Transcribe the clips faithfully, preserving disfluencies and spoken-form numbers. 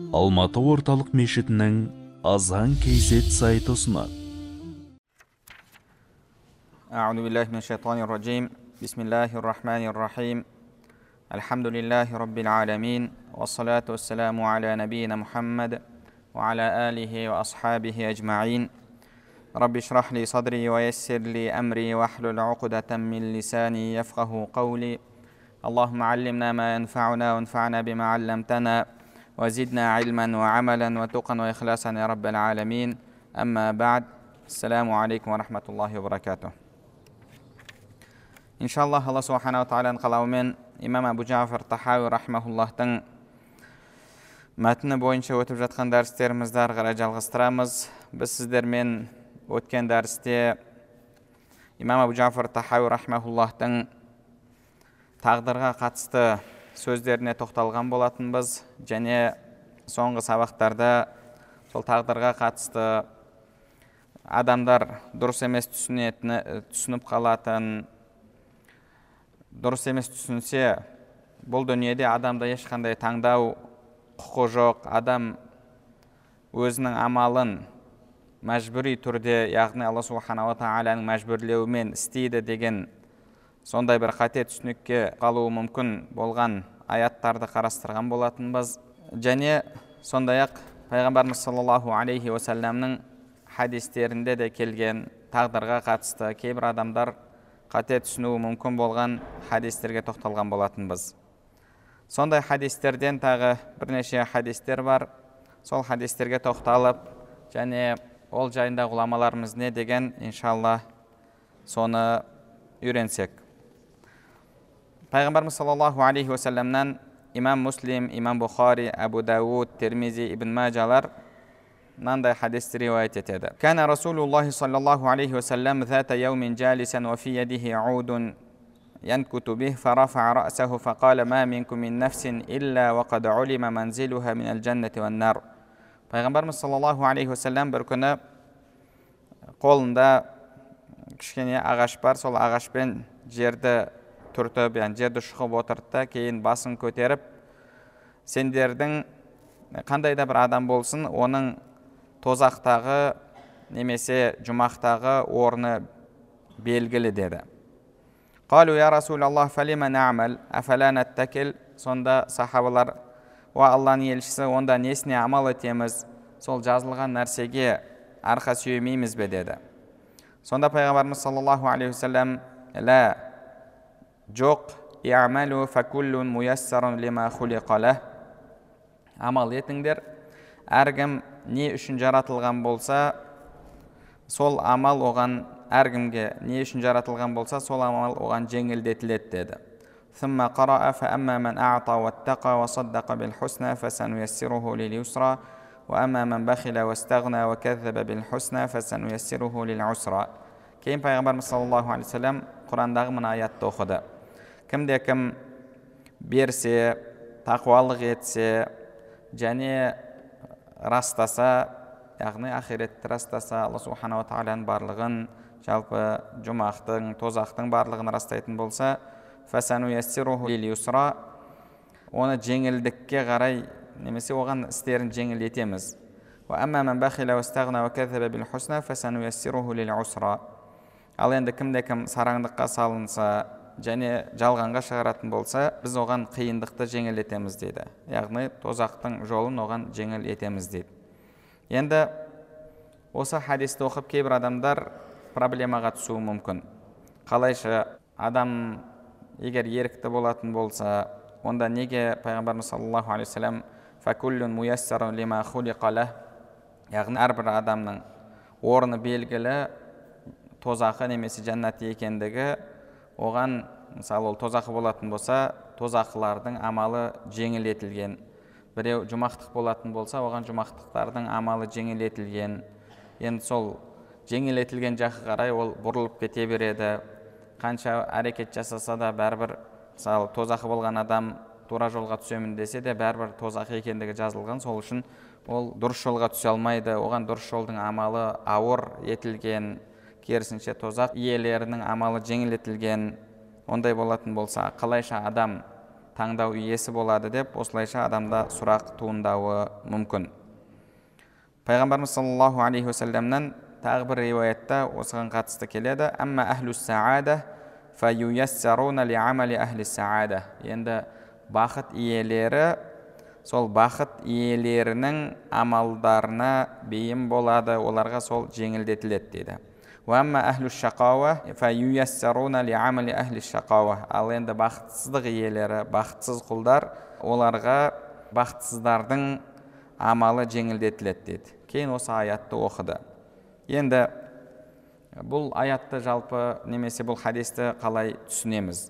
Алматы орталық мешітінің азан кейзет сайты ұсынады. أعوذ بالله من الشيطان الرجيم بسم الله الرحمن الرحيم الحمد لله رب العالمين والصلاة والسلام على نبينا محمد وعلى آله وأصحابه أجمعين رب اشرح لي صدري ويسر لي أمري واحلل عقدة من لساني يفقه قولي اللهم علمنا ما ينفعنا وانفعنا بما علمتنا وزدنا علما وعملا وتقا وإخلاصا يا رب العالمين أما بعد السلام عليكم ورحمة الله وبركاته. Иншаллах, Алла Субханаху ва Тағаланың қалауымен имам Абу Джафар Тахауи рахмахуллахтың мәтіні бойынша өтіп жатқан дәрістерімізді ары қарай жалғастырамыз. Біз сіздермен өткен дәрісте имам Абу Джафар Тахауи рахмахуллахтың тағдырға қатысты сөздеріне тоқталған болатынбыз, және соңғы сабақтарда сол тағдырға қатысты адамдар дұрыс емес түсініп қалатын, дұрыс емес түсінсе, бұл дүниеде адамда ешқандай таңдау құқы жоқ. Адам өзінің амалын мәжбүри түрде, яғни Алла Субханаху ва Тағаланың мәжбүрлеуімен істейді деген сондай бір қате түсінікке қалуы мүмкін болған аяттарды қарастырған болатынбыз. Және сондай-ақ пайғамбарымыз саллаллаху алейхи уассаламның хадистерінде де келген тағдырға қатысты кейбір адамдар қате түсінуі мүмкін болған хадистерге тоқталған болатынбыз. Сондай хадистерден тағы бірнеше хадистер бар. Сол хадистерге тоқталып, және ол жайында ғұламаларымыз не деген, иншалла, соны үйренсек. Пайғамбарымыз саллаллаху алейхи уассаламнан имам Муслим, имам Бухари, Абу Дауд, Термизи, Ибн Маджалар мынандай хадисті риуаят етеді. Кана Расулуллахи саллаллаху алейхи уассалам зата яумин джалисан ва фи ядихи аудун янкуту бих фарафа ра'саху фақала ма минкум мин нафсин илля ва қад улима манзилуха минал джаннати ван нар. Пайғамбарымыз саллаллаху алейхи уассалам бір күні қолында кішкене ағаш бар, сол ағашпен жерді түртіп, яғни жерді шұқып отырды, кейін басын көтеріп, сендердің қандай да бір адам болсын, оның тозақтағы немесе жұмақтағы орны белгілі деді. Қалу я Расулаллах фалима на'мал афала наттакил. Сонда сахабалар: уа Алланың елшісі, онда несіне амал етеміз, сол жазылған нәрсеге арқа сүйемейміз бе деді. Сонда пайғамбарымыз саллаллаху алейхи уассалам: ла, жоқ, и'малу факуллун муяссарун лима хулиқа лах. Амал етіңдер, әркім не үшін жаратылған болса, сол амал оған, әркімге не үшін жаратылған болса, сол амал оған жеңілдетіледі деді. ثم قرأ فأما من أعطى واتقى وصدق بالحسنى فسنيسره لليسرى وأما من بخل واستغنى وكذب بالحسنى فسنيسره للعسرى. Кейін пайғамбарымыз саллаллаху алейхи уассалам Құрандағы мына аятты оқыды. Кімде кім берсе, тақуалық етсе, және растаса, яғни ақиретті растаса, Алла Субханаху ва Тағаланың барлығын, жалпы жұмақтың, тозақтың барлығын растайтын болса, фасануяссируху лил-юсра, оны жеңілдікке қарай, немесе оған істерін жеңіл етеміз. Ва амма ман бахила вастагна ва каззаба бил хусна фасануяссируху лил-усра. Ал енді кімде кім сараңдыққа салынса, және жалғанға шығаратын болса, біз оған қиындықты жеңіл етеміз дейді. Яғни тозақтың жолын оған жеңіл етеміз дейді. Енді осы хадисті оқып кейбір адамдар проблемаға түсуі мүмкін. Қалайша адам егер ерікті болатын болса, онда неге пайғамбарымыз саллаллаху алейхи уассалам факуллун муяссарун лима хулиқа лах, яғни әрбір адамның орны белгілі, тозақы немесе жәннат екендігі, оған, мысалы, ол тозақы болатын болса, тозақылардың амалы жеңіл етілген. Біреу жұмақтық болатын болса, оған жұмақтықтардың амалы жеңіл етілген. Енді сол жеңіл етілген жаққа қарай ол бұрылып кете береді. Қанша әрекет жасаса да, бәрібір, мысалы, тозақы болған адам тура жолға түсемін десе де, бәрібір тозақы екендігі жазылған. Сол үшін ол дұрыс жолға түсе алмайды. Оған дұрыс жолдың амалы ауыр етілген, керісінше тозақ иелерінің амалы жеңілетілген. Ондай болатын болса, қалайша адам таңдау иесі болады деп осылайша адамда сұрақ туындауы мүмкін. Пайғамбарымыз саллаллаху алейхи уассаламнан тағы бір риуаятта осыған қатысты келеді: «Амма ахлу саада фаюяссаруна лиамали ахли саада». Енді бақыт иелері сол бақыт иелерінің амалдарына бейім болады, оларға сол жеңілдетіледі дейді. «Уамма ахлу шақауа фаюяссаруна лиамали ахли шақауа». Ал енді бақытсыздық иелері, бақытсыз құлдар, оларға бақытсыздардың амалы жеңілдетіледі дейді. Кейін осы аятты оқыды. Енді бұл аятты жалпы немесе бұл хадисті қалай түсінеміз?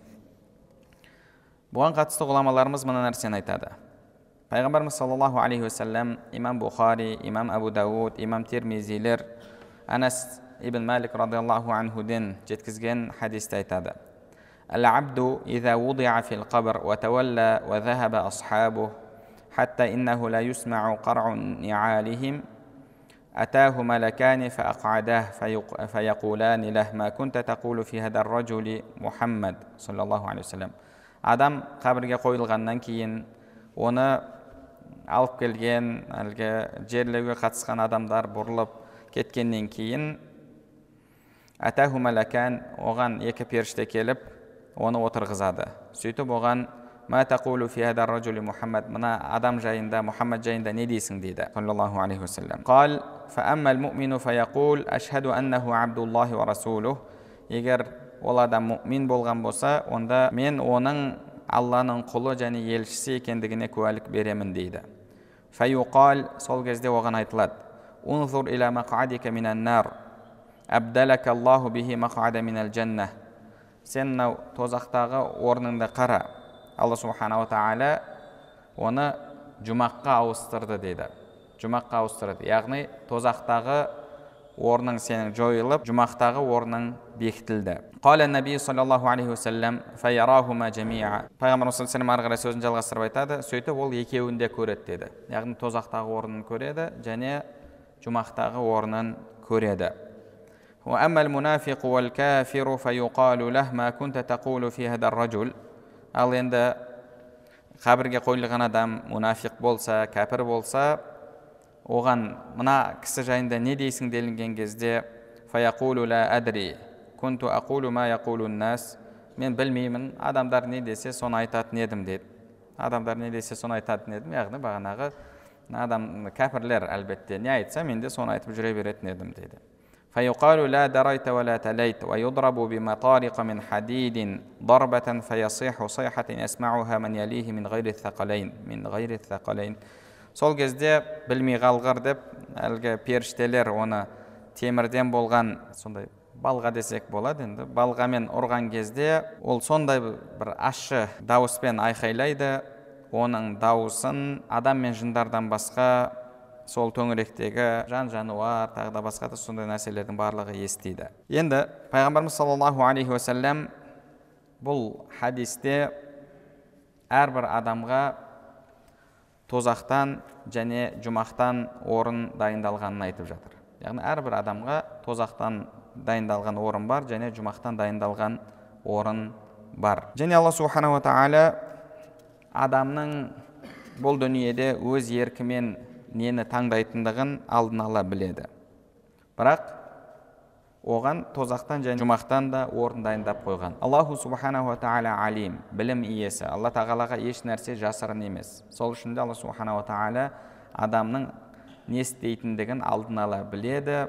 Бұған қатысты ғұламаларымыз мына нәрсені айтады. Пайғамбарымыз саллаллаху алейхи уассалам, имам Бухари, имам Абу Дауд, имам Тирмизилер Анас ибн Малик радиаллаху анхуден жеткізген хадисті айтады: «Ал-абду иза вудиа фил қабр ва тавалла ва захаба асхабу хатта иннаху ла юсмау қар'у ни'алихим атаху малакани фаақадах фаяқулани лах ма кунта тақулу фи хадар раджули Мухаммад саллаллаху алейхи вассалам». Адам қабірге қойылғаннан кейін оны алып келген, әлгі жерлеуге қатысқан адамдар бұрылып кеткеннен кейін атаху малакан, оған екі періште келіп оны отырғызады. Сөйтіп оған ма тақулу фи хадар раджули Мухаммад, мына адам жайында, Мұхаммад жайында не дейсің дейді саллаллаху алейхи вассалам. Қал фааммал муъмину фаяқул ашхаду аннаху абдуллахи ва расулух. Егер ол адам мұъмин болған болса, онда мен оның Алланың құлы және елшісі екендігіне куәлік беремін дейді. Фаюқал, сол кезде оған айтылады: унзур иля мақадика минан нар абдалака Аллаху бихи мақада минал джанна. Сен мынау тозақтағы орныңды қара, Алла субханала тағала оны жұмаққа ауыстырды дейді. Жұмаққа ауыстырды, яғни тозақтағы орның сенің жойылып, жұмақтағы орның бекітілді. Қала наби саллаллаху алейхи уассалам фаярахума жамиа. Пайғамбар саллаллаху алейхи уассалам ары қарай сөзін жалғастырып айтады: сөйтіп ол екеуін де көреді деді. Яғни тозақтағы орнын көреді және жұмақтағы орнын көреді. وأما المنافق والكافر فيقال له ما كنت تقول في هذا الرجل. Ал енді қабірге қойылған адам мұнафиқ болса, кәпір болса, оған мына кісі жайында не дейсің делінген кезде фаяқулу ла адри кунту ақулу ма яқулун нас. Мен білмеймін, адамдар не десе соны айтатын едім дейді. Адамдар не десе соны айтатын едім, яғни бағанағы адам кәпірлер әлбетте не айтса мен де соны айтып жүре беретін едім дейді. فيقال لا دريت ولا تليت ويضرب بمطارق من حديد ضربة فيصيح صيحة يسمعها من يليه من غير الثقلين من غير الثقلين. Сол кезде білмей қалғыр деп әлгі періштелер оны темірден болған сондай балға десек болады, енді балғамен ұрған кезде ол сондай бір ащы дауыспен айқайлайды. Оның дауысын адам мен жындардан басқа сол төңіректегі жан жануар тағы да басқа да сондай нәрселердің барлығы естиді. Енді пайғамбарымыз саллаллаху алейхи уассалам бұл хадисте әрбір адамға тозақтан және жұмақтан орын дайындалғанын айтып жатыр. Яғни әрбір адамға тозақтан дайындалған орын бар және жұмақтан дайындалған орын бар. Және Алла субханала тағала адамның бұл дүниеде өз еркімен нені таңдайтындығын алдын ала біледі. Бірақ оған тозақтан және жұмақтан да орын дайындап қойған. Аллаху субханаху тағала алим, білім иесі. Алла тағалаға еш нәрсе жасырын емес. Сол үшін де Алла субханаху тағала адамның не істейтіндігін алдын ала біледі.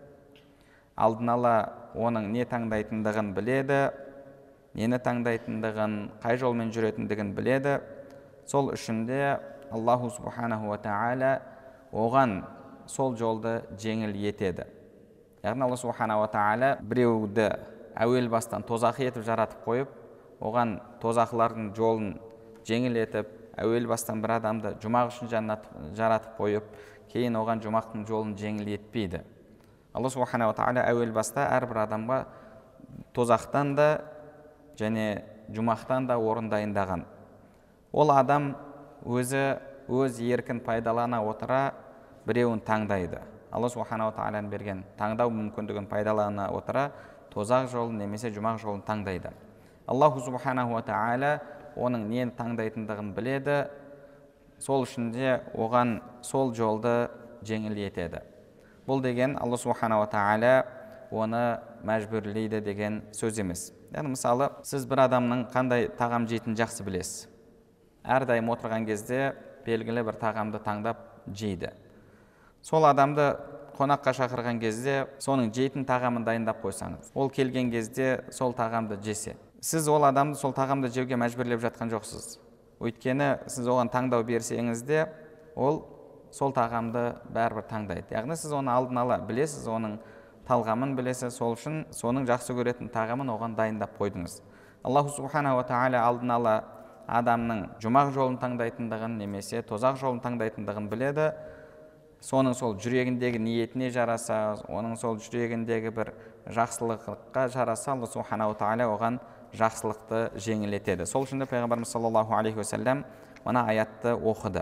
Алдын ала оның не таңдайтындығын біледі, нені таңдайтындығын, қай жолмен жүретіндігін біледі. Сол үшін де Аллаху субханаху тағала оған сол жолды жеңіл етеді. Яғни Алла субханаху тағала біреуді әуел бастан тозақы етіп жаратып қойып, оған тозақылардың жолын жеңіл етіп, әуел бастан бір адамды жұмақ үшін жаратып қойып, кейін оған жұмақтың жолын жеңіл етпейді. Алла субханаху тағала әуел баста әрбір адамға тозақтан да және жұмақтан да орын дайындаған. Ол адам өзі өз еркін пайдалана отыра біреуін таңдайды. Алла субханаху тағаланың берген таңдау мүмкіндігін пайдалана отыра тозақ жолын немесе жұмақ жолын таңдайды. Аллаху субханаху тағала оның нені таңдайтындығын біледі, сол үшін де оған сол жолды жеңіл етеді. Бұл деген Алла субханала тағала оны мәжбүрлейді деген сөз емес. Яғни мысалы, сіз бір адамның қандай тағам жейтінін жақсы білесіз. Әрдайым отырған кезде белгілі бір тағамды таңдап жейді. Сол адамды қонаққа шақырған кезде соның жейтін тағамын дайындап қойсаңыз, ол келген кезде сол тағамды жесе, сіз ол адамды сол тағамды жеуге мәжбүрлеп жатқан жоқсыз. Өйткені сіз оған таңдау берсеңіз де, ол сол тағамды бәрібір таңдайды. Яғни сіз оны алдын ала білесіз, оның талғамын білесіз, сол үшін соның жақсы көретін тағамын оған дайындап қойдыңыз. Аллаху субханала тағала алдын ала адамның жұмақ жолын таңдайтындығын немесе тозақ жолын таңдайтындығын біледі. Соның сол жүрегіндегі ниетіне жараса, оның сол жүрегіндегі бір жақсылыққа жараса, Алла субханала тағала оған жақсылықты жеңілетеді. Сол үшін де пайғамбарымыз саллаллаху алейхи уассалам мына аятты оқыды.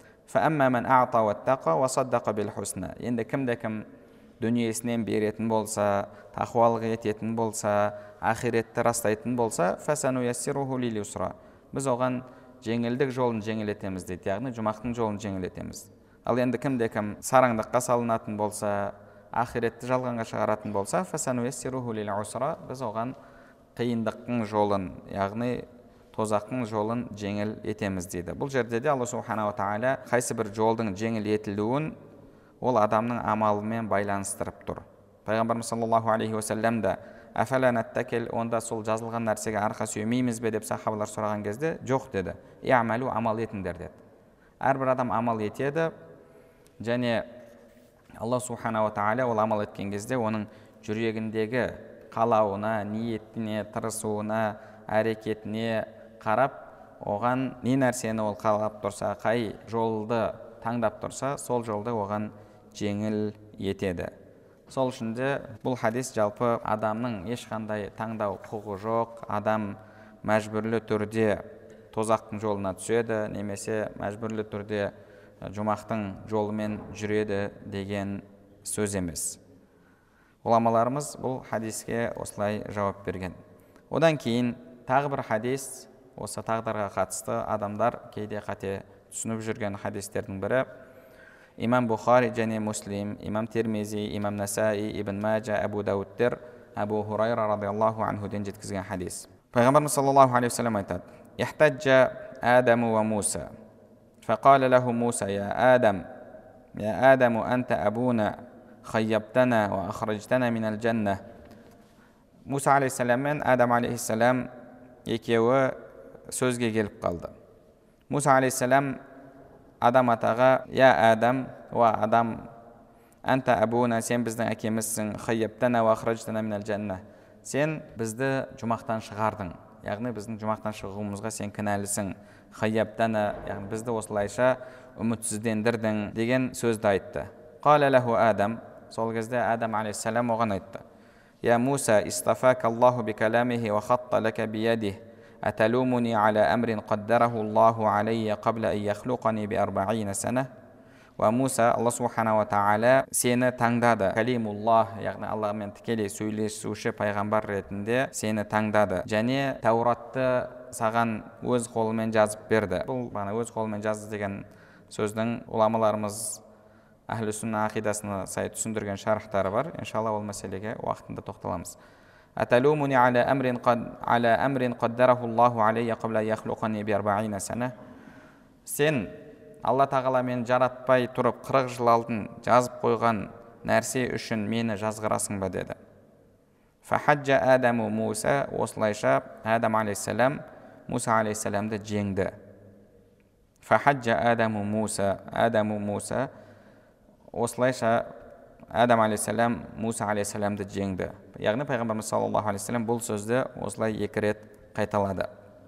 Енді кімде-кім дүниесінен беретін болса, тақуалық ететін болса, ақиретті растайтын болса, біз оған жеңілдік жолын жеңілетеміз дейді, яғни жұмақтың жолын жеңілетеміз. Ал енді кімде-кім сараңдыққа салынатын болса, ақиретті жалғанға шығаратын болса, біз оған қиындықтың жолын, яғни тозақтың жолын жеңіл етеміз дейді. Бұл жерде де Алла субханала тағала қайсы бір жолдың жеңіл етілуін ол адамның амалымен байланыстырып тұр. Пайғамбарымыз саллаллаху алейхи уассалам да онда сол жазылған нәрсеге арқа сүймейміз бе деп сахабалар сұраған кезде, жоқ деді. Иъмалу, амал етіңдер деді. Әрбір адам амал етеді, және Алла субханала тағала ол амал еткен кезде оның жүрегіндегі қалауына, ниетіне, тырысуына, әрекетіне қарап, оған не нәрсені ол қалап тұрса, қай жолды таңдап тұрса, сол жолды оған жеңіл етеді. Сол үшін де бұл хадис жалпы адамның ешқандай таңдау құқығы жоқ, адам мәжбүрлі түрде тозақтың жолына түседі, немесе мәжбүрлі түрде жұмақтың жолымен жүреді деген сөз емес. Ғұламаларымыз бұл хадиске осылай жауап берген. Одан кейін тағы бір хадис, осы тағдырға қатысты адамдар кейде қате түсініп жүрген хадистердің бірі, имам Бухари және Муслим, имам Тирмизи, имам Насаи, ибн Маджа, Абу Дауттер, Абу Хурайра радиаллаху анхуден жеткізген хадис. Пайғамбарымыз саллаллаху алейхи вассалам айтады: "Ихтаджа Адаму ва Муса, фақала лаху Муса, я Адам, я Адаму анта абуна, хайябтана ва ахраджтана минал джанна." Муса алейхиссалам мен Адам алейхиссалам екеуі сөзге келіп қалды. Муса алейхиссалам Адам атаға: "Я Адам, ва Адам, анта абуна, сен біздің әкемізсің, хайябтана ва ахраджтана минал джанна, сен бізді жұмақтан шығардың, яғни біздің жұмақтан шығуымызға сен кінәлісің. Хайябтана, яғни бізді осылайша үмітсіздендірдің" деген сөзді айтты. Қала лаху Адам, сол кезде Адам алейхиссалам оған айтты: "Я Муса, истафака Аллаху би каламихи ва хатта лака биядихи, аталумуни аля амрин қаддараху Аллаху алейя қабла ан яхлуқани би арбаина сана." Ва Муса, Алла субханала тағала сені таңдады, калимуллах, яғни Аллахмен тікелей сөйлесуші пайғамбар ретінде сені таңдады, және Тауратты саған өз қолымен жазып берді. Бұл бана өз қолымен жазды деген сөздің ғұламаларымыз Ахлі сүнна ақидасына сай түсіндірген шархтары бар. Иншалла ол мәселеге уақытында тоқталамыз. Аталумуни аля амрин қад аля амрин қаддараху Аллаху алейя қабла яхлуқани би арбаина сана. Сен Алла тағала мені жаратпай тұрып қырық жыл алдын жазып қойған нәрсе үшін мені жазғырасың ба деді. Фахаджа Адаму Муса, осылайша Адам алейхиссалам Муса алейхиссаламды жеңді. Фахаджа Адаму Муса, Адаму Муса, осылайша Адам алейхиссалам Муса алейхиссаламды жеңді. Яғни пайғамбарымыз саллаллаху алейхи вассалам бұл сөзді осылай екі рет қайталады.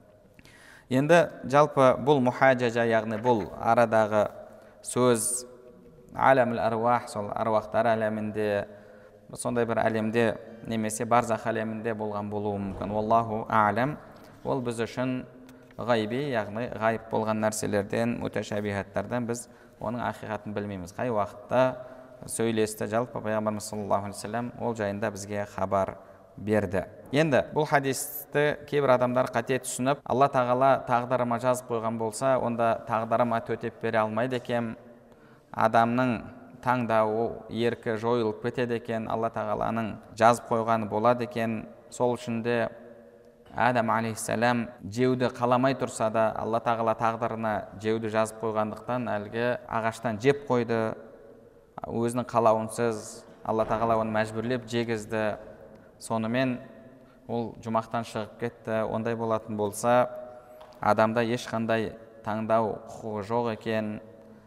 Енді жалпы бұл мухаджажа, яғни бұл арадағы сөз аламул аруах, сол аруақтар әлемінде, сондай бір әлемде немесе барзах әлемінде болған болуы мүмкін. Wallahu a'lam. Ол біз үшін ғайби, яғни ғайып болған нәрселерден, муташабихаттардан біз оның ақиқатын білмейміз. Қай уақытта сөйлесті жалпы пайғамбарымыз саллаллаху алейхи вассалам ол жайында бізге хабар берді. Енді бұл хадисті кейбір адамдар қате түсініп, алла тағала тағдырыма жазып қойған болса, онда тағдырыма төтеп бере алмайды екен, адамның таңдауы еркі жойылып кетеді екен, алла тағаланың жазып қойғаны болады екен. Сол үшін де Адам алейхиссалам жеуді қаламай тұрса да, алла тағала тағдырына жеуді жазып қойғандықтан әлгі ағаштан жеп қойды, өзінің қалауынсыз алла тағала оны мәжбүрлеп жегізді, сонымен ол жұмақтан шығып кетті. Ондай болатын болса, адамда ешқандай таңдау құқығы жоқ екен.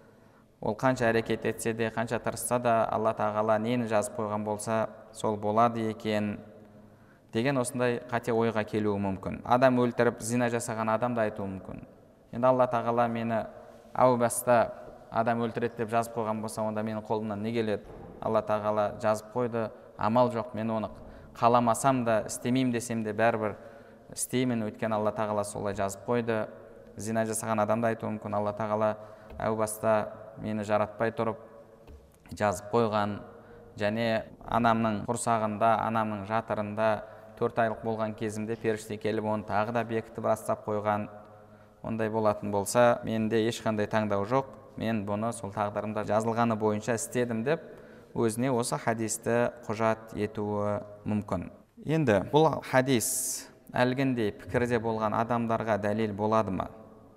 Ол қанша әрекет етсе де, қанша тырысса да, алла тағала нені жазып қойған болса, сол болады екен деген осындай қате ойға келуі мүмкін. Адам өлтіріп, зина жасаған адам да айтуы мүмкін. Енді алла тағала мені әу баста адам өлтіреді деп жазып қойған болса, онда менің қолымнан не келеді? Алла тағала жазып қойды, амал жоқ, мен оны қаламасам да, істемеймін десем де бәрібір істеймін, өйткені алла тағала солай жазып қойды. Зина жасаған адам да айтуы мүмкін, алла тағала әу баста мені жаратпай тұрып жазып қойған, және анамның құрсағында, анамның жатырында төрт айлық болған кезімде періште келіп оны тағы да бекітіп растап қойған. Ондай болатын болса, менде ешқандай таңдау жоқ, мен бұны сол тағдырымда жазылғаны бойынша істедім деп өзіне осы хадисті құжат етуі мүмкін. Енді бұл хадис әлгіндей пікірде болған адамдарға дәлел болады ма?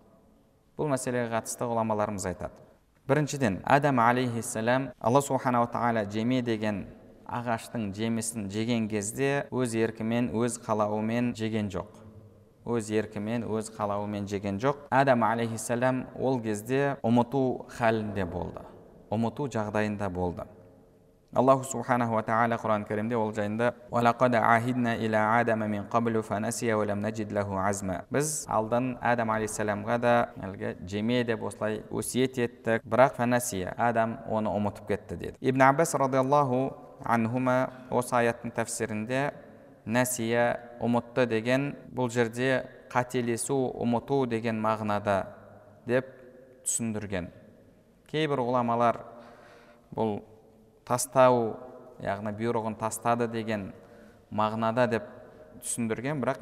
Бұл мәселеге қатысты ғұламаларымыз айтады. Біріншіден, Адам алейхиссалам Алла субханала тағала жеме деген ағаштың жемісін жеген кезде өз еркімен, өз қалауымен жеген жоқ. Өз еркімен, өз қалауымен жеген жоқ. Адам алейхиссалам ол кезде ұмыту халінде болды. Ұмыту жағдайында болды. Аллаху субханаху ва тағала Құран кәрімде ол жайында وَلَقَدْ عَهِدْنَا إِلَى عَدَمَ مِنْ قَبْلُ فَنَسِيَ وَلَمْ نَجِدْ لَهُ عَزْمًا. Біз алдан Адам алейхиссаламға да әлгі жеме деп осылай өсиет еттік, бірақ фанасия, Адам оны ұмытып кетті деді. Ибн Аббас радиаллаху анхума осы аяттың тәфсирінде насия, ұмытты деген бұл жерде қателесу, ұмыту деген мағынада деп түсіндірген. Кейбір ғұламалар бұл тастау, яғни бұйрығын тастады деген мағынада деп түсіндірген, бірақ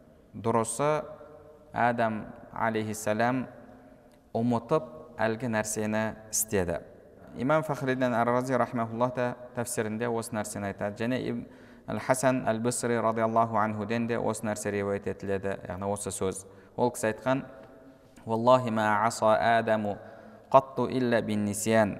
дұрысы Адам алейхиссалам ұмытып әлгі нәрсені істеді. Имам Фахриддин ар-Рази рахмахуллах та тәфсирінде осы нәрсені айтады, және Ал-Хасан Ал-Бисри радиаллаху анхуден де осы нәрсе риуаят етіледі, яғни осы сөз. Ол кісі айтқан: "Валлахи ма аса Адаму қатту илля бин нисян."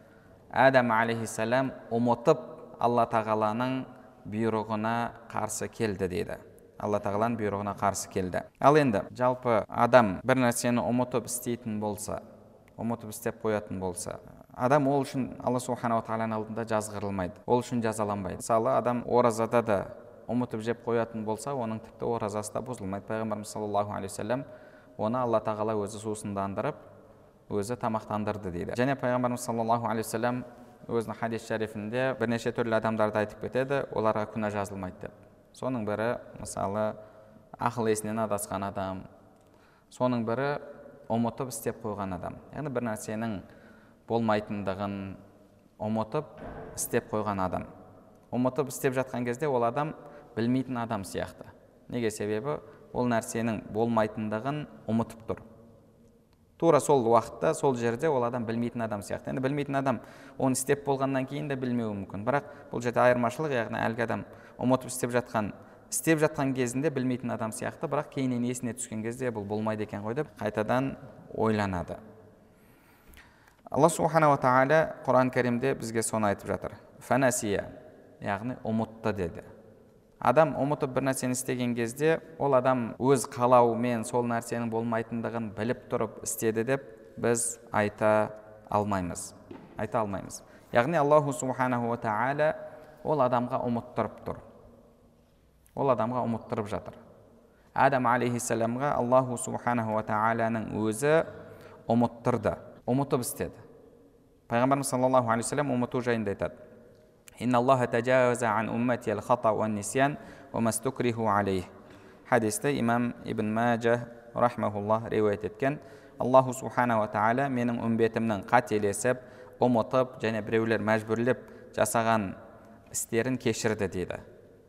Адам алейхиссалам ұмытып алла тағаланың бұйрығына қарсы келді дейді. Алла тағаланың бұйрығына қарсы келді. Ал енді жалпы адам бір нәрсені ұмытып істейтін болса, ұмытып істеп қоятын болса, адам ол үшін Алла субханала тағаланың алдында жазғырылмайды, ол үшін жазаланбайды. Мысалы, адам оразада да ұмытып жеп қоятын болса, оның тіпті оразасы да бұзылмайды. Пайғамбарымыз саллаллаху алейхи вассалам оны алла тағала өзі сусындандырып, өзі тамақтандырды дейді. Және пайғамбарымыз саллаллаху алейхи вассалам өзінің хадис шарифінде бірнеше түрлі адамдарды айтып кетеді, оларға күнә жазылмайды деп. Соның бірі, мысалы, ақыл есінен адасқан адам, соның бірі ұмытып істеп қойған адам. Яғни бір нәрсенің болмайтындығын ұмытып істеп қойған адам. Ұмытып істеп жатқан кезде ол адам білмейтін адам сияқты. Неге? Себебі ол нәрсенің болмайтындығын ұмытып тұр. Тура сол уақытта, сол жерде ол адам білмейтін адам сияқты. Енді білмейтін адам оны істеп болғаннан кейін де білмеуі мүмкін. Бірақ бұл жерде айырмашылық, яғни әлгі адам ұмытып істеп жатқан, істеп жатқан кезінде білмейтін адам сияқты, бірақ кейіннен есіне түскен кезде бұл болмайды екен ғой деп қайтадан ойланады. Алла субханала тағала Құран кәрімде бізге соны айтып жатыр. Фанасия, яғни ұмытты деді. Адам ұмытып бір нәрсені істеген кезде, ол адам өз қалауымен сол нәрсенің болмайтындығын біліп тұрып істеді деп біз айта алмаймыз. Айта алмаймыз. Яғни Аллаху субханаху ва тағала ол адамға ұмыттырып тұр. Ол адамға ұмыттырып жатыр. Адам алейхиссаламға Аллаху субханаху ва тағаланың өзі ұмыттырды, ұмытып істеді. Пайғамбарымыз саллаллаху алейхи вассалам ұмыту жайында айтады. Инна Аллаха таджаваза ан уммати ал-хата ва ан-нисян ва мастукриху алейх. Хадисті имам Ибн Маджа рахмахуллах риуаят еткен. Аллаху субханаху ва тағала менің үмбетімнің қателесіп, ұмытып және біреулер мәжбүрлеп жасаған істерін кешірді дейді.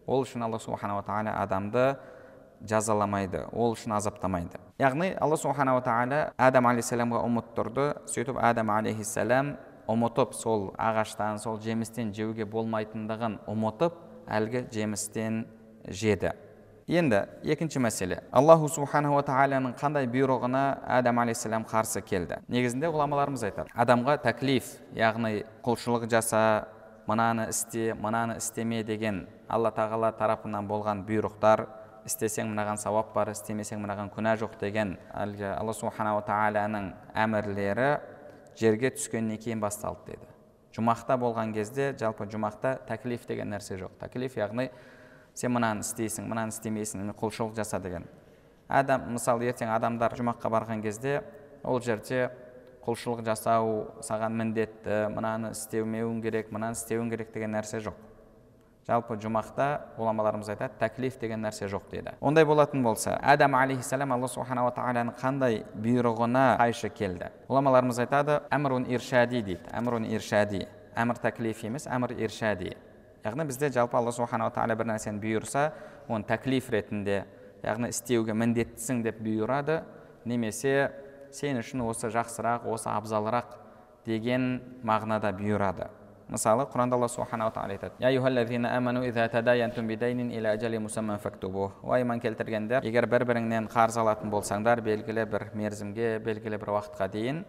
ол үшін Алла субханала тағала адамды жазаламайды, ол үшін азаптамайды. Яғни Алла субханала тағала Адам алейхиссаламға ұмыттырды, сөйтіп Адам алейхиссалам ұмытып сол ағаштан, сол жемістен жеуге болмайтындығын ұмытып, әлгі жемістен жеді. Енді екінші мәселе, Аллаху субханаху тағаланың қандай бұйрығына Адам алейхиссалам қарсы келді? Негізінде ғұламаларымыз айтады, адамға тәклиф, яғни құлшылық жаса, мынаны істе, мынаны істеме деген Алла тағала тарапынан болған бұйрықтар, істесең мынаған сауап бар, істемесең мынаған күнә жоқ деген әлгі Алла субханаху тағаланың әмірлері жерге түскеннен кейін басталды деді. Жұмақта болған кезде, жалпы жұмақта тәклиф деген нәрсе жоқ. Тәклиф яғни сен мынаны істейсің, мынаны істемейсің, құлшылық жаса деген. Адам, мысалы, ертең адамдар жұмаққа барған кезде, ол жерде құлшылық жасау саған міндетті, мынаны істемеуің керек, мынаны істеуің керек деген нәрсе жоқ. Жалпы жұмақта ғұламаларымыз айтады, тәклиф деген нәрсе жоқ дейді. Ондай болатын болса, Адам алейхиссалам Алла субханала тағаланың қандай бұйрығына қайшы келді? Ғұламаларымыз айтады, әмрун иршади дейді. Әмрун иршади. Әмір тәклиф емес, әмір иршади. Яғни бізде жалпы Алла субханала тағала бір нәрсені бұйырса, оны тәклиф ретінде, яғни істеуге міндеттісің деп бұйырады, немесе сен үшін осы жақсырақ, осы абзалырақ деген мағынада бұйырады. Мысалы, Құранда Алла субханала тағала айтады: «Я аyyuhallazina amanu idza tadayantum bidaynin ila ajalin musamman faktubуh». О иман келтіргендер, егер бір-біріңнен қарыз алатын болсаңдар, белгілі бір мерзімге, белгілі бір уақытқа дейін,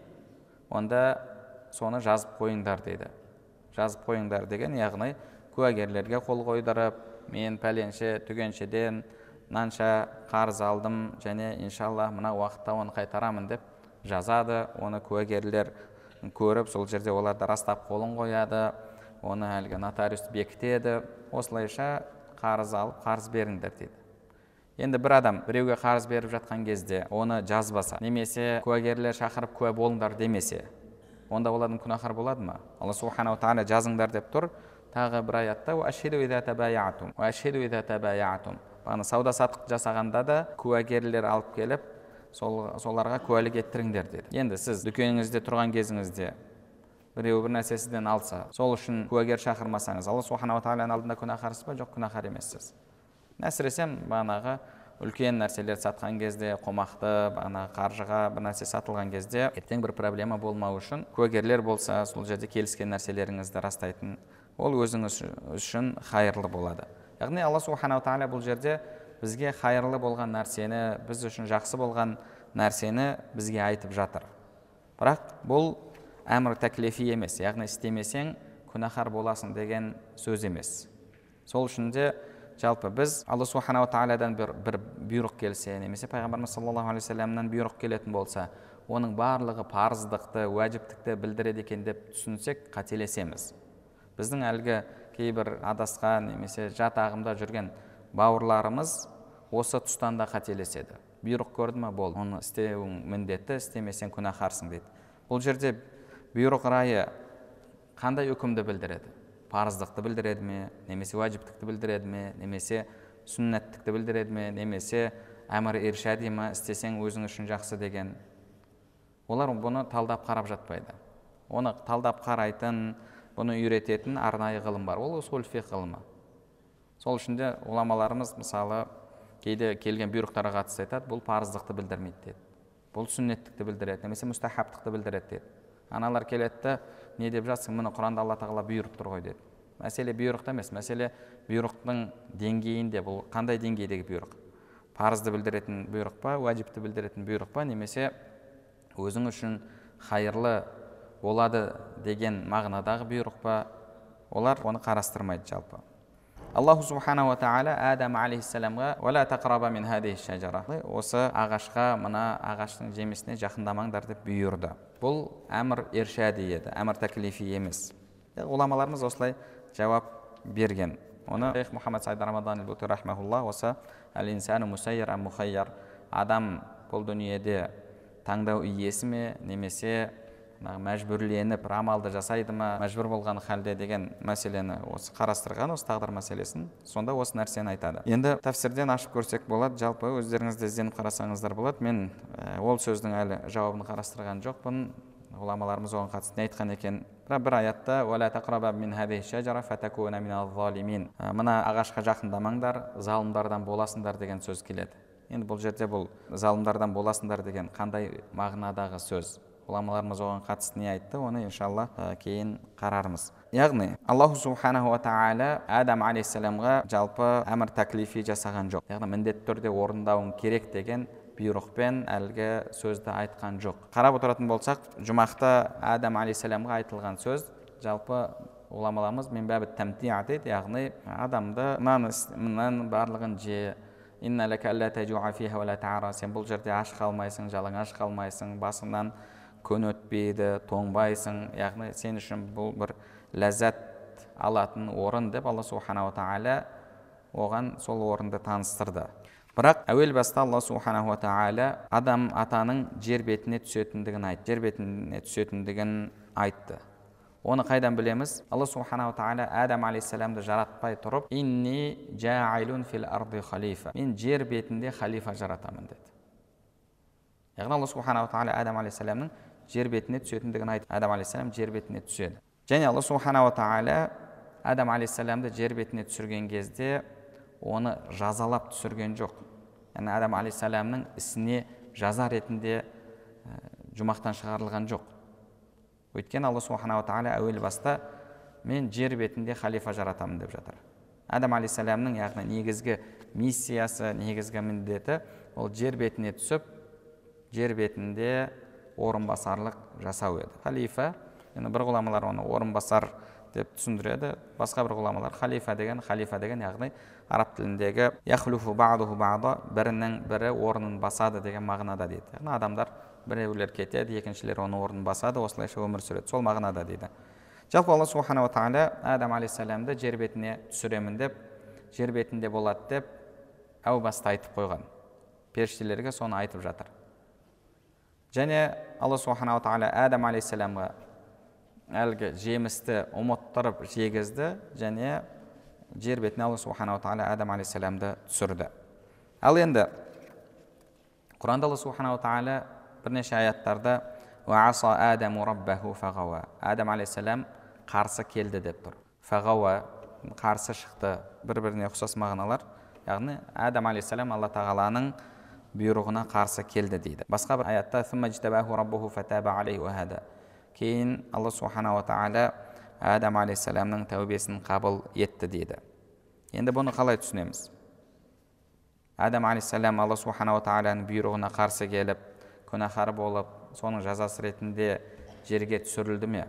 онда соны жазып қойыңдар дейді. Жазып қойыңдар деген, яғни куәгерлерге қол қойдырып, мен пәленше түгеншеден мынанша қарыз алдым және иншалла мына уақытта оны қайтарамын деп жазады. Оны куәгерлер көріп, сол жерде оларды растап қолын қояды, оны әлгі нотариус бекітеді. Осылайша қарыз алып, қарыз беріңдер дейді. Енді бір адам біреуге қарыз беріп жатқан кезде оны жазбаса, немесе куәгерлер шақырып куә болыңдар демесе, онда олардың күнәһар болады ма? Алла субханала тағала жазыңдар деп тұр. Тағы бір аятта: «Ва ашхиду иза табаяатум». Ва ашхиду иза табаяатум. Бағана сауда саттық жасағанда да куәгерлер алып келіп, сол соларға куәлік еттіріңдер деді. Енді сіз дүкеніңізде тұрған кезіңізде біреу бір нәрсе сізден алса, сол үшін куәгер шақырмасаңыз, Алла субханала тағаланың алдында күнәһарсыз ба? Жоқ, күнәһар емессіз. Әсіресе бағанағы үлкен нәрселер сатқан кезде, қомақты, бағанағы қаржыға бір нәрсе сатылған кезде, ертең бір проблема болмау үшін куәгерлер болса, сол жерде келіскен нәрселеріңізді растайтын, ол өзіңіз үшін хайырлы болады. Яғни Алла субханала тағала бұл жерде бізге хайырлы болған нәрсені, біз үшін жақсы болған нәрсені бізге айтып жатыр. Бірақ бұл әмір тәклифи емес, яғни істемесең күнәһар боласың деген сөз емес. Сол үшін де жалпы біз Алла субханала тағаладан бір, бір бұйрық келсе, немесе пайғамбарымыз саллаллаху алейхи вассаламнан бұйрық келетін болса, оның барлығы парыздықты, уәжіптікті білдіреді екен деп түсінсек, қателесеміз. Біздің әлгі кейбір адасқан немесе жат ағымда жүрген бауырларымыз осы тұстан да қателеседі. Бұйрық көрді ма, бол, оны істеуің міндетті, істемесең күнәһарсың дейді. Бұл жерде бұйрық райы қандай үкімді білдіреді? Парыздықты білдіреді ме, немесе уәжіптікті білдіреді ме, немесе сүннеттікті білдіреді ме, немесе әмір иршади ма, істесең өзің үшін жақсы деген. Олар бұны талдап қарап жатпайды. Оны талдап қарайтын, бұны үйрететін арнайы ғылым бар. Ол усул фиқ ғылымы. Сол үшін де ғұламаларымыз мысалы кейде келген бұйрықтарға қатысты айтады, бұл парыздықты білдірмейді деді. Бұл сүннеттікті білдіреді, немесе мұстахабтықты білдіреді деді. Аналар келеді, не деп жатсың, мұны Құранда Алла тағала бұйырып тұр ғой деді. Мәселе бұйрықта емес, мәселе бұйрықтың деңгейінде. Бұл қандай деңгейдегі бұйрық? Парызды білдіретін бұйрық па, уәжіпті білдіретін бұйрық па, немесе өзің үшін хайырлы болады деген мағынадағы бұйрық па? Олар оны қарастырмайды жалпы. Аллаху субханаху тағала Адам алейхиссаламға «Вала тақраба мин хадихи шажара». Осы ағашқа, мына ағаштың жемісіне жақындамаңдар деп бұйырды. Бұл әмір иршади еді, әмір тәклифи емес. Ғұламаларымыз осылай жауап берген. Оны шейх Мұхаммад Саид Рамадан al-Buti рахмахуллах осы «Әл-инсану мусайяр ам мухайяр». Адам бұл дүниеде таңдау иесі ме, немесе мәжбүрленіп амалды жасайды ма, мәжбүр болған халде деген мәселені осы қарастырған, осы тағдыр мәселесін. Сонда осы нәрсені айтады. Енді тәфсирден ашып көрсек болады, жалпы өздеріңізді ізденіп қарасаңыздар болады. Мен ол сөздің әлі жауабын қарастырған жоқпын. ғұламаларымыз оған қатысты не айтқан екен? Бір аятта «Уәлә тақраба мин хазихи шажара фатакуна миназ залимин». Мына ағашқа жақындамаңдар, залымдардан боласыңдар деген сөз келеді. Енді бұл жерде бұл залымдардан боласыңдар деген қандай мағынадағы сөз? Ғұламаларымыз оған қатысты не айтты? Оны иншалла кейін қарармыз. Яғни Аллаху субханаху ва тағала Адам алейхиссаламға жалпы әмір тәклифи жасаған жоқ. Яғни міндетті түрде орындауың керек деген бұйрықпен әлгі сөзді айтқан жоқ. Қарап отыратын болсақ, жұмақта Адам алейхиссаламға айтылған сөз жалпы ғұламаларымыз мен бәбі тәмтиа дейді, яғни адамды мынаны барлығын же, инна лака алла тажуа фиха ва ла таара, сен бұл жерде аш қалмайсың, жалаңаш қалмайсың, басыңнан күн өтпейді, тоңбайсың, яғни сен үшін бұл бір ләззат алатын орын деп Алла субханаху ва тағала оған сол орынды таныстырды. Бірақ әуел баста Алла субханаху ва тағала адам атаның жер бетіне түсетіндігін айтты, жер бетіне түсетіндігін айтты. Оны қайдан білеміз? Алла субханаху ва тағала Адам алейхиссаламды жаратпай тұрып, инни жаилун фил арди халифа, мен жер бетінде халифа жаратамын деді. Яғни Алла субханаху ва тағала Адам алейхиссаламның жер бетіне түсетіндігін айтты. Адам алейхиссалам жер бетіне түседі. Және Алла субханаху ва тағала Адам алейхиссаламды жер бетіне түсірген кезде оны жазалап түсірген жоқ. Яғни Адам алейхиссаламның ісіне жаза ретінде жұмақтан шығарылған жоқ. Өйткені Алла субханаху ва тағала әуел баста мен жер бетінде халифа жаратамын деп жатыр. Адам алейхиссаламның яғни негізгі миссиясы, негізгі міндеті ол жер бетіне түсіп, жер бетінде орынбасарлық жасау еді. Халифа, енді бір ғұламалар оны орынбасар деп түсіндіреді, басқа бір ғұламалар халифа деген, халифа деген яғни араб тіліндегі яхлуфу ба'духу ба'да, бірінің бірі орнын басады деген мағынада дейді. Яғни адамдар біреулер кетеді, екіншілер оны орнын басады, осылайша өмір сүреді. Сол мағынада дейді. Жалпы Алла субханаху ва тағала Адам алейхиссаламды жер бетіне түсіремін деп, жер бетінде болады деп әу баста айтып қойған. Періштелерге соны айтып жатыр. Және Алла субханаху ва тағала Адам алейхиссаламға әлгі жемісті ұмыттырып жегізді, және жер бетіне Алла субханаху ва тағала Адам алейхиссаламды түсірді. Ал енді Құранда Алла субханаху ва тағала бірнеше аяттарда «Ва аса Адаму раббаху фағауа», Адам алейхиссалам қарсы келді деп тұр. Фағауа, қарсы шықты, бір-біріне ұқсас мағыналар. Яғни Адам алейхиссалам Алла тағаланың бұйрығына қарсы келді дейді. Басқа бір аятта «Сумма жтабаху раббуху фатаба алейхи ва хада», кейін Алла субханаху ва тағала Адам алейхиссаламның тәубесін қабыл етті дейді. Енді бұны қалай түсінеміз? Адам алейхиссалам Алла субханаху ва тағаланың бұйрығына қарсы келіп, күнәһар болып, соның жазасы ретінде жерге түсірілді ме?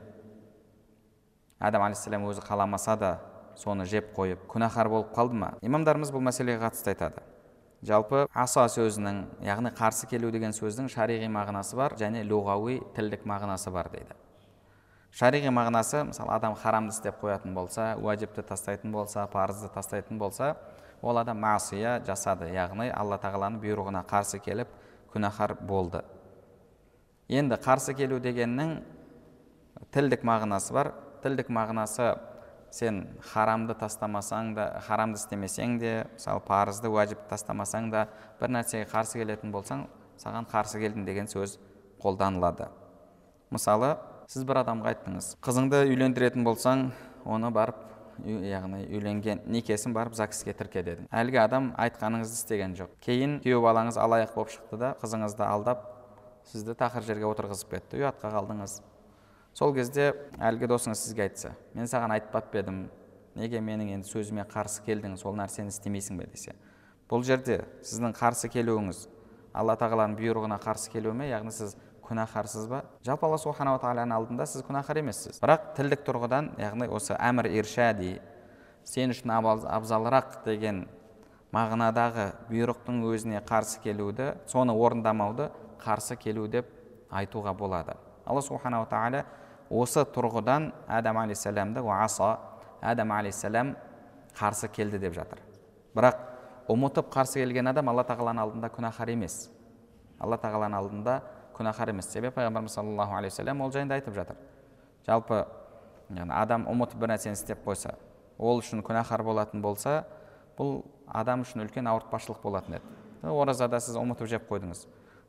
Адам алейхиссалам өзі қаламаса да соны жеп қойып, күнәһар болып қалды ма? Имамдарымыз бұл мәселеге қатысты айтады. Жалпы аса сөзінің, яғни қарсы келу деген сөздің шариғи мағынасы бар, және луғауи тілдік мағынасы бар дейді. Шариғи мағынасы, мысалы адам харамды істеп қоятын болса, уәжіпті тастайтын болса, парызды тастайтын болса, ол адам маасия жасады, яғни Алла тағаланың бұйрығына қарсы келіп күнәһар болды. Енді қарсы келу дегеннің тілдік мағынасы бар. Тілдік мағынасы сен харамды тастамасаң да, харамды істемесең де, мысалы парызды, уәжіпті тастамасаң да, бір нәрсеге қарсы келетін болсаң, саған қарсы келдің деген сөз қолданылады. Мысалы, сіз бір адамға айттыңыз, қызыңды үйлендіретін болсаң, оны барып, яғни үйленген некесін барып ЗАГСке тірке дедің. Әлгі адам айтқаныңызды істеген жоқ. Кейін күйеу балаңыз алаяқ болып шықты да, қызыңызды алдап, сізді тақыр жерге отырғызып кетті, ұятқа қалдыңыз. Сол кезде әлгі досыңыз сізге айтса, мен саған айтпап едім, неге менің енді сөзіме қарсы келдің, сол нәрсені істемейсің бе десе. Бұл жерде сіздің қарсы келуіңіз Алла тағаланың бұйрығына қарсы келу ме, яғни сіз күнәһарсыз ба? Жалпы Алла субханаху ва тағаланың алдында сіз күнәһар емессіз. Бірақ тілдік тұрғыдан, яғни осы әмір иршади, сен үшін абзалырақ деген мағынадағы бұйрықтың өзіне қарсы келуді, соны орындамауды қарсы келу деп айтуға болады. Алла субханаху ва тағала осы тұрғыдан Адам алейхиссаламды ва аса, Адам алейхиссалам қарсы келді деп жатыр. Бірақ ұмытып қарсы келген адам Алла тағаланың алдында күнәһар емес. Алла тағаланың алдында күнәһар емес. Себебі пайғамбарымыз саллаллаху алейхи ва саллям ол жайында айтып жатыр. Жалпы адам ұмытып бір нәрсені істеп қойса, ол үшін күнәһар болатын болса, бұл адам үшін үлкен ауыртпашылық болатын еді. Оразада сіз ұмытып жеп қойдыңыз.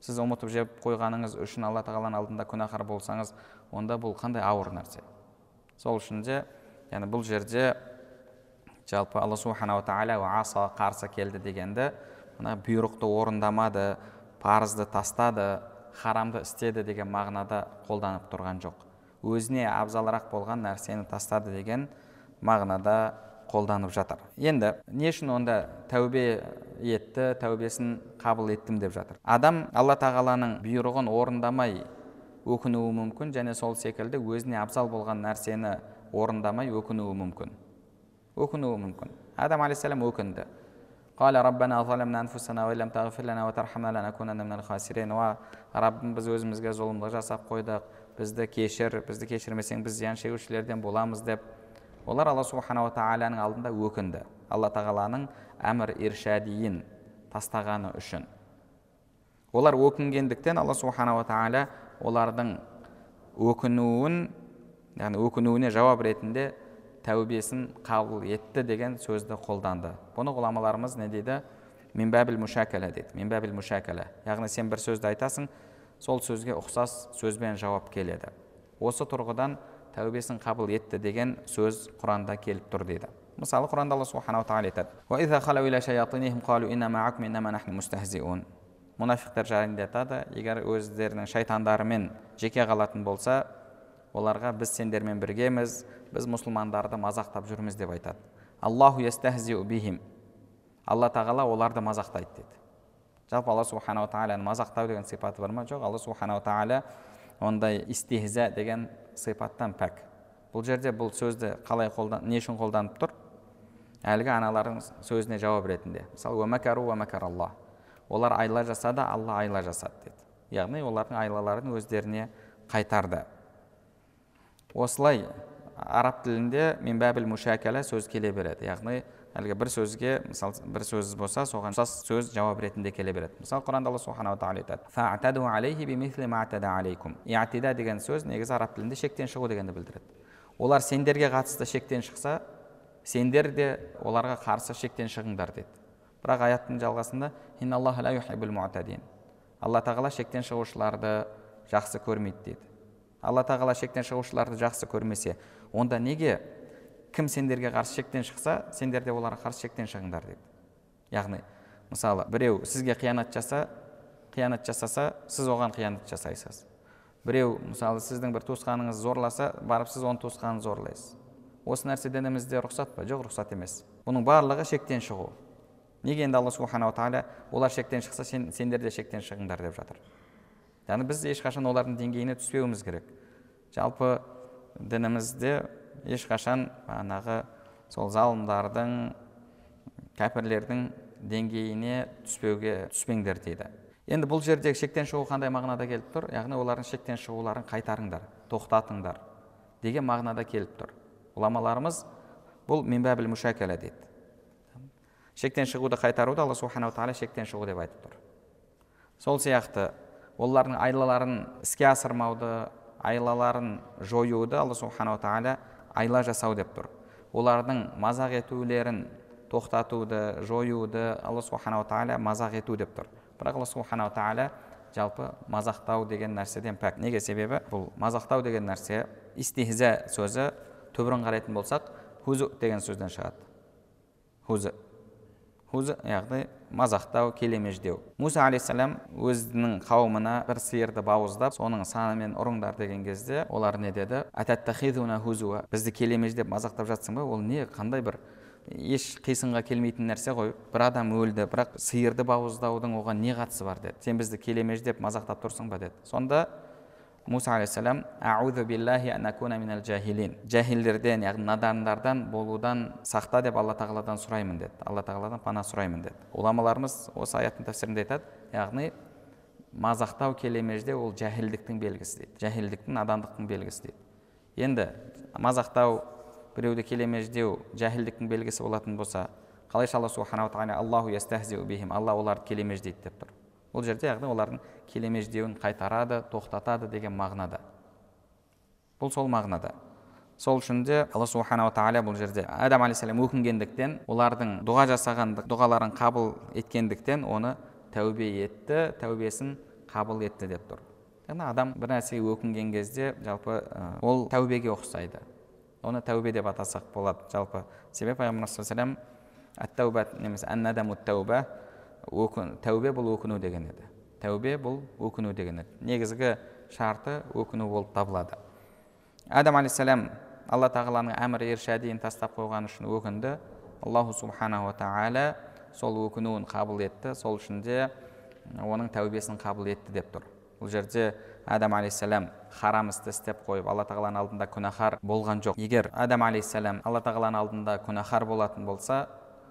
сіз ұмытып жеп қойғаныңыз үшін алла тағаланың алдында күнәһар болсаңыз, онда бұл қандай ауыр нәрсе. Сол үшін де яғни бұл жерде жалпы алла субханала тағала аса қарсы келді дегенді мына бұйрықты орындамады, парызды тастады, харамды істеді деген мағынада қолданып тұрған жоқ. Өзіне абзалырақ болған нәрсені тастады деген мағынада қолданып жатыр. Енді не үшін онда тәубе етті, тәубесін қабыл еттім деп жатыр? Адам алла тағаланың бұйрығын орындамай өкінуі мүмкін, және сол секілді өзіне абзал болған нәрсені орындамай өкінуі мүмкін. Өкінуі мүмкін. Адам алейхиссалам өкінді. Қала раббана заламна анфусана ва лам тагфир лана ва тархамна ланакунанна минал хасирин. Ва Раббым, біз өзімізге зұлымдық жасап қойдық, бізді кешір, бізді кешірмесең біз зиян шегушілерден боламыз деп олар алла субханала тағаланың алдында өкінді. Алла тағаланың әмір иршадиін тастағаны үшін. Олар өкінгендіктен алла субханала тағала олардың өкінуін, яғни өкінуіне жауап ретінде тәубесін қабыл етті деген сөзді қолданды. Бұны ғұламаларымыз не дейді? Минбабил мушакала дейді. Минбабил мушакала. Яғни сен бір сөзді айтасың, сол сөзге ұқсас сөзбен жауап келеді. Осы тұрғыдан тәубесін қабыл етті деген сөз Құранда келіп тұр дейді. Мысалы Құранда Алла субханала тағала айтады: "Ва иза халау иля шаятинихим қалу инна маакум иннама нахну мустахзиун." Мұнафиқтар жайында айтады, егер өздерінің шайтандарымен жеке қалатын болса, оларға біз сендермен біргеміз, біз мұсылмандарды мазақтап жүрміз деп айтады. Аллаху ястахзиу бихим. Алла тағала оларды мазақтайды дейді. Жалпы Алла субханала тағаланың мазақтау деген сипаты бар ма? Жоқ, Алла субханала тағала ондай истихза деген сипаттан пәк. Бұл жерде бұл сөзді қалай қолдан, не үшін қолданып тұр? Әлгі аналардың сөзіне жауап ретінде. Мысалы, ва макару ва макараллах. Олар айла жасады, Алла айла жасады деді. Яғни олардың айлаларын өздеріне қайтарды. Осылай араб тілінде минбабил мушакала сөз келе береді. Яғни әлгі бір сөзге, мысалы бір сөз болса, соған сөз жауап ретінде келе береді. Мысалы Құранда Алла субханала тағала айтады: "Фа'таду алейхи бимисли ма атада алейкум." И'тида деген сөз негізі араб тілінде шектен шығу дегенді білдіреді. Олар сендерге қатысты шектен шықса, сендер де оларға қарсы шектен шығыңдар деді. Бірақ аяттың жалғасында инналлаха ла юхиббул му'тадин. Алла тағала шектен шығушыларды жақсы көрмейді дейді. Алла тағала шектен шығушыларды жақсы көрмесе, онда неге кім сендерге қарсы шектен шықса, сендер де оларға қарсы шектен шығыңдар дейді. Яғни, мысалы, біреу сізге қиянат жаса, қиянат жасаса, сіз оған қиянат жасайсыз. Біреу, мысалы, сіздің бір туысқаныңыз зорласа, барып сіз оның туысқанын зорлайсыз. Осы нәрсе дінімізде рұқсат па? Жоқ, рұқсат емес. Бұның барлығы шектен шығу. Неге енді Алла субханала тағала олар шектен шықса, сен, сендер де шектен шығыңдар деп жатыр. Яғни біз ешқашан олардың деңгейіне түспеуіміз керек. Жалпы дінімізде ешқашан бағанағы сол залымдардың, кәпірлердің деңгейіне түспеуге түспеңдер дейді. Енді бұл жердегі шектен шығу қандай мағынада келіп тұр? Яғни олардың шектен шығуларын қайтарыңдар, тоқтатыңдар деген мағынада келіп тұр. Ғұламаларымыз бұл минбабил мушакала дейді. Шектен шығуды қайтаруды Алла субханала тағала шектен шығу деп айтып тұр. Сол сияқты олардың айлаларын іске асырмауды, айлаларын жоюды Алла субханала тағала айла жасау деп тұр. Олардың мазақ етулерін тоқтатуды, жоюды Алла субханала тағала мазақ ету деп тұр. Бірақ Алла субханала тағала жалпы мазақтау деген нәрседен пәк. Неге? Себебі бұл мазақтау деген нәрсе, истихза сөзі түбірін қарайтын болсақ, хузу деген сөзден шығады. Хузу. Хузу яғни мазақтау, келемеждеу. Муса алейхиссалам өзінің қауымына бір сиырды бауыздап, соның санымен ұрыңдар деген кезде олар не деді? Ататтахизуна хузуа. Бізді келемеждеп мазақтап жатсың ба? Ол не, қандай бір еш қисынға келмейтін нәрсе ғой. Бір адам өлді, бірақ сиырды бауыздаудың оған не қатысы бар деді. Сен бізді келемеждеп мазақтап тұрсың ба деді. Сонда Муса алейхиссалам аузу биллахи ан акуна минал жахилин. Жахилдерден, яғни надандардан болудан сақта деп Алла тағаладан сұраймын деді. Алла тағаладан пана сұраймын деді. Ғұламаларымыз осы аяттың тәфсірінде айтады, яғни мазақтау, келемеждеу ол жахилдіктің белгісі дейді. Жахилдіктің, надандықтың белгісі дейді. Енді мазақтау, біреуді келемеждеу жахилдіктің белгісі болатын болса, қалайша Алла субханала тағала Аллаху ястахзиу бихим, Алла оларды келемеждейді деп тұр. Бұл жерде яғни олардың келемеждеуін қайтарады, тоқтатады деген мағынада. Бұл сол мағынада. Сол үшін де Алла субханала тағала бұл жерде Адам алейхиссалам өкінгендіктен, олардың дұға жасаған дұғаларын қабыл еткендіктен оны тәубе етті, тәубесін қабыл етті деп тұр. Яғни адам бір нәрсеге өкінген кезде жалпы ол тәубеге ұқсайды. Оны тәубе деп атасақ болады жалпы. Себебі пайғамбар саллаллаху алейхи ат-тәуба немесе ан-надаму тәуба, тәубе бұл өкіну деген еді. Тәубе бұл өкіну деген еді. Негізгі шарты өкіну болып табылады. Адам алейхиссалам Алла тағаланың әмір иршадиін тастап қойған үшін өкінді. Аллаху субханаху ва тағала сол өкінуін қабыл етті. Сол үшін де оның тәубесін қабыл етті деп тұр. Бұл жерде Адам алейхиссалам харам істі істеп қойып, Алла тағаланың алдында күнәһар болған жоқ. Егер Адам алейхиссалам Алла тағаланың алдында күнәһар болатын болса,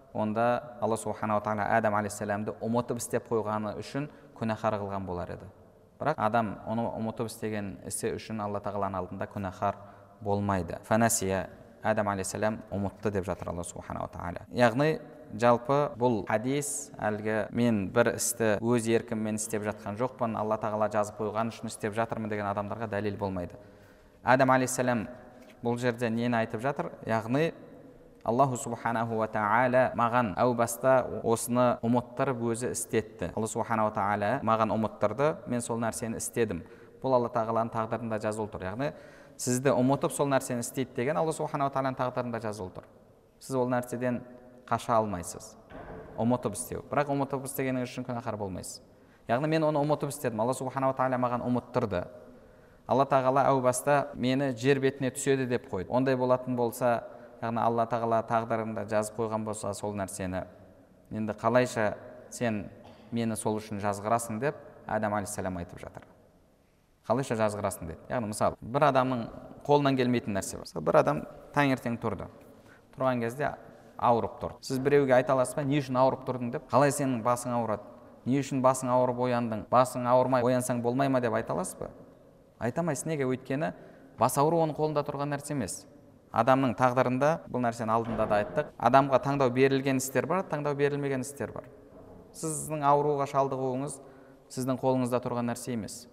онда Алла субханаху ва тағала Адам алейхиссаламды ұмытып істеп қойғаны үшін күнәһар қылған болар еді. Бірақ адам оны ұмытып істеген ісі үшін Алла тағаланың алдында күнәһар болмайды. Фанасия, Адам алейхиссалам ұмытты деп жатыр Алла субханаху ва тағала. Яғни жалпы бұл хадис әлгі мен бір істі өз еркіммен істеп жатқан жоқпын, Алла тағала жазып қойған үшін істеп жатырмын деген адамдарға дәлел болмайды. Адам алейхиссалам бұл жерде нені айтып жатыр? Яғни Аллаху субханаху ва тағала маған әу баста осыны ұмыттырып өзі істетті. Алла субханаху ва тағала маған ұмыттырды, мен сол нәрсені істедім. Бұл Алла тағаланың тағдырында жазылып тұр. Яғни сізді ұмытып сол нәрсені істейді деген Алла субханаху ва тағаланың тағдырында жазылып тұр. Сіз ол нәрседен қаша алмайсыз. Ұмытып істеу. Бірақ ұмытып істегеніңіз үшін күнәһар болмайсыз. Яғни мен оны ұмытып істедім. Алла субханаху ва тағала маған ұмыттырды. Алла тағала әу баста мені жер бетіне түседі деп қойды. Ондай болатын болса, яғни Алла тағала тағдырында жазып қойған болса сол нәрсені, енді қалайша сен мені сол үшін жазғырасың деп Адам алейхиссалам айтып жатыр. Қалайша жазғырасың деді. Яғни мысалы бір адамның қолынан келмейтін нәрсе бар. Бір адам таңертең тұрды. Тұрған кезде ауырып тұр. Сіз біреуге айта аласыз ба, не үшін ауырып тұрдың деп? Қалай сенің басың ауырады? Не үшін басың ауырып ояндың? Басың ауырмай оянсаң болмай ма деп айта аласыз ба? Айта алмайсыз. Неге? Өйткені бас ауыру оның қолында тұрған нәрсе емес. Адамның тағдырында, бұл нәрсені алдында да айттық, адамға таңдау берілген істер бар, таңдау берілмеген істер бар. Сіздің ауруға шалдығуыңыз сіздің қолыңызда тұрған нәрсе емес.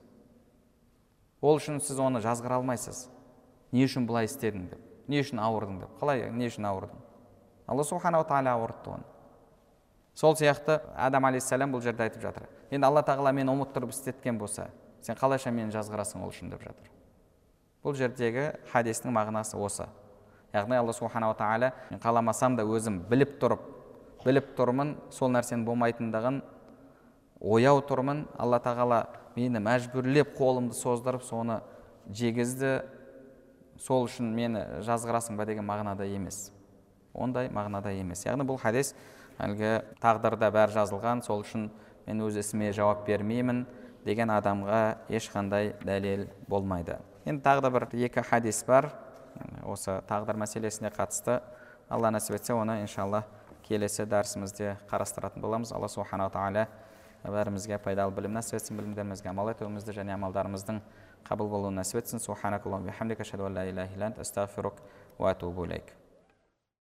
Ол үшін сіз оны жазғыра алмайсыз. Не үшін бұлай істедің деп, не үшін ауырдың деп. Қалай, не үшін ауырдың? Алла субханаху ва тағала ауыртты оны. Сол сияқты Адам алейхиссалам бұл жерде айтып жатыр. Енді Алла тағала мені ұмыттырып істеткен болса, сен қалайша мені жазғырасың ол үшін деп жатыр. Бұл жердегі хадистің мағынасы осы. Яғни Алла субханаху ва тағала мен қаламасам да өзім біліп тұрып, біліп тұрмын, сол нәрсенің болмайтындығын ояу тұрмын. Алла тағала мені мәжбүрлеп қолымды создырып, соны жегізді. Сол үшін мені жазғырасың ба деген мағынада емес. Ондай мағынада емес. Яғни бұл хадис әлгі тағдырда бәрі жазылған, сол үшін мен өз ісіме жауап бермеймін деген адамға ешқандай дәлел болмайды. Енді тағы да бір екі хадис бар. Осы тағдыр мәселесіне қатысты. Алла нәсіп етсе, оны иншалла келесі дәрісімізде қарастыратын боламыз. Алла субханаху ва тағала бәрімізге пайдалы білім нәсіп етсін, білімдерімізге амал етуімізді және амалдарымыздың қабыл болуын нәсіп етсін. Субханакаллахумма ва бихамдика, ашһаду ан ла илаха илля анта, астағфирук ва атубу илейк.